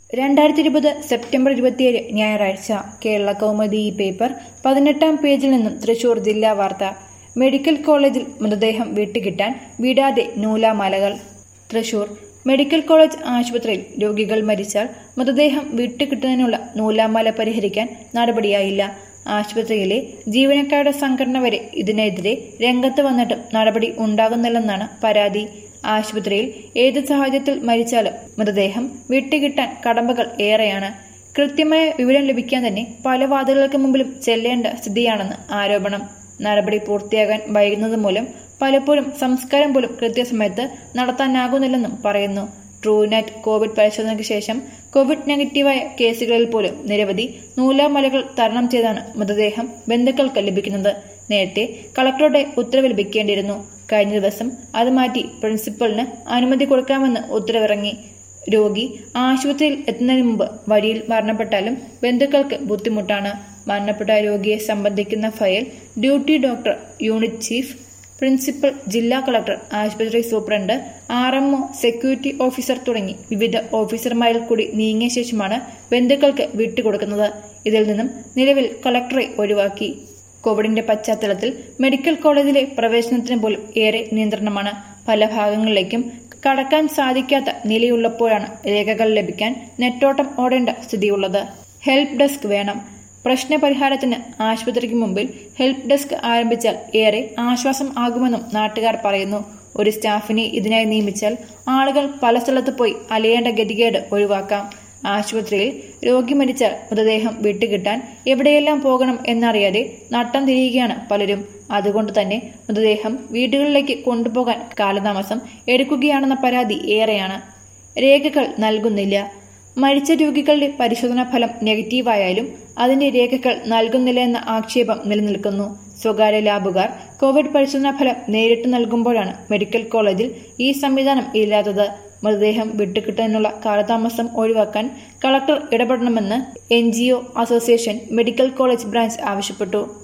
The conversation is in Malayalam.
2020 സെപ്റ്റംബർ 27 ഞായറാഴ്ച കേരള കൗമുദി പേപ്പർ 18-ാം പേജിൽ നിന്നും തൃശൂർ ജില്ലാ വാർത്ത. മെഡിക്കൽ കോളേജിൽ മൃതദേഹം വിട്ടുകിട്ടാൻ വിടാതെ നൂലാമാലകൾ. തൃശൂർ മെഡിക്കൽ കോളേജ് ആശുപത്രിയിൽ രോഗികൾ മരിച്ചാൽ മൃതദേഹം വിട്ടുകിട്ടുന്നതിനുള്ള നൂലാമാല പരിഹരിക്കാൻ നടപടിയായില്ല. ആശുപത്രിയിലെ ജീവനക്കാരുടെ സംഘടന വരെ ഇതിനെതിരെ രംഗത്ത് വന്നിട്ടും നടപടി ഉണ്ടാകുന്നില്ലെന്നാണ് പരാതി. ആശുപത്രിയിൽ ഏത് സാഹചര്യത്തിൽ മരിച്ചാലും മൃതദേഹം വിട്ടുകിട്ടാൻ കടമ്പകൾ ഏറെയാണ്. കൃത്യമായ വിവരം ലഭിക്കാൻ തന്നെ പല വാതിലുകൾക്ക് മുമ്പിലും ചെല്ലേണ്ട സ്ഥിതിയാണെന്ന് ആരോപണം. നടപടി പൂർത്തിയാകാൻ വൈകുന്നത് മൂലം പലപ്പോഴും സംസ്കാരം പോലും കൃത്യസമയത്ത് നടത്താനാകുന്നില്ലെന്നും പറയുന്നു. ട്രൂനെറ്റ് കോവിഡ് പരിശോധനയ്ക്ക് ശേഷം കോവിഡ് നെഗറ്റീവായ കേസുകളിൽ പോലും നിരവധി നൂലാമാലകൾ തരണം ചെയ്താണ് മൃതദേഹം ബന്ധുക്കൾക്ക് ലഭിക്കുന്നത്. നേരത്തെ കളക്ടറുടെ ഉത്തരവ് ലഭിക്കേണ്ടിയിരുന്നു. കഴിഞ്ഞ ദിവസം അത് മാറ്റി പ്രിൻസിപ്പലിന് അനുമതി കൊടുക്കാമെന്ന് ഉത്തരവിറങ്ങി. രോഗി ആശുപത്രിയിൽ എത്തുന്നതിന് മുമ്പ് വഴിയിൽ മരണപ്പെട്ടാലും ബന്ധുക്കൾക്ക് ബുദ്ധിമുട്ടാണ്. മരണപ്പെട്ട രോഗിയെ സംബന്ധിക്കുന്ന file duty doctor, unit chief, principal, ജില്ലാ കളക്ടർ, ആശുപത്രി സൂപ്രണ്ട്, RMO, സെക്യൂരിറ്റി ഓഫീസർ തുടങ്ങി വിവിധ ഓഫീസർമാരിൽ കൂടി നീങ്ങിയ ശേഷമാണ് ബന്ധുക്കൾക്ക് വിട്ടുകൊടുക്കുന്നത്. ഇതിൽ നിന്നും നിലവിൽ കളക്ടറെ ഒഴിവാക്കി. കോവിഡിന്റെ പശ്ചാത്തലത്തിൽ മെഡിക്കൽ കോളേജിലെ പ്രവേശനത്തിന് പോലും ഏറെ നിയന്ത്രണമാണ്. പല ഭാഗങ്ങളിലേക്കും കടക്കാൻ സാധിക്കാത്ത നിലയുള്ളപ്പോഴാണ് രേഖകൾ ലഭിക്കാൻ നെട്ടോട്ടം ഓടേണ്ട സ്ഥിതിയുള്ളത്. ഹെൽപ്പ് ഡെസ്ക് വേണം. പ്രശ്നപരിഹാരത്തിന് ആശുപത്രിക്ക് മുമ്പിൽ ഹെൽപ്പ് ഡെസ്ക് ആരംഭിച്ചാൽ ഏറെ ആശ്വാസം ആകുമെന്നും നാട്ടുകാർ പറയുന്നു. ഒരു സ്റ്റാഫിനെ ഇതിനായി നിയമിച്ചാൽ ആളുകൾ പല സ്ഥലത്ത് പോയി അലയേണ്ട ഗതികേട് ഒഴിവാക്കാം. ആശുപത്രിയിൽ രോഗി മരിച്ചാൽ മൃതദേഹം വിട്ടുകിട്ടാൻ എവിടെയെല്ലാം പോകണം എന്നറിയാതെ നട്ടം തിരിയുകയാണ് പലരും. അതുകൊണ്ട് തന്നെ മൃതദേഹം വീടുകളിലേക്ക് കൊണ്ടുപോകാൻ കാലതാമസം എടുക്കുകയാണെന്ന പരാതി ഏറെയാണ്. രേഖകൾ നൽകുന്നില്ല. മരിച്ച രോഗികളുടെ പരിശോധനാ ഫലം നെഗറ്റീവായാലും അതിന്റെ രേഖകൾ നൽകുന്നില്ല എന്ന ആക്ഷേപം നിലനിൽക്കുന്നു. സ്വകാര്യ ലാബുകാർ കോവിഡ് പരിശോധനാ ഫലം നേരിട്ട് നൽകുമ്പോഴാണ് മെഡിക്കൽ കോളേജിൽ ഈ സംവിധാനം ഇല്ലാത്തത്. മൃതദേഹം വിട്ടുകിട്ടുന്നതിനുള്ള കാലതാമസം ഒഴിവാക്കാൻ കളക്ടർ ഇടപെടണമെന്ന് NGO association medical college branch ആവശ്യപ്പെട്ടു.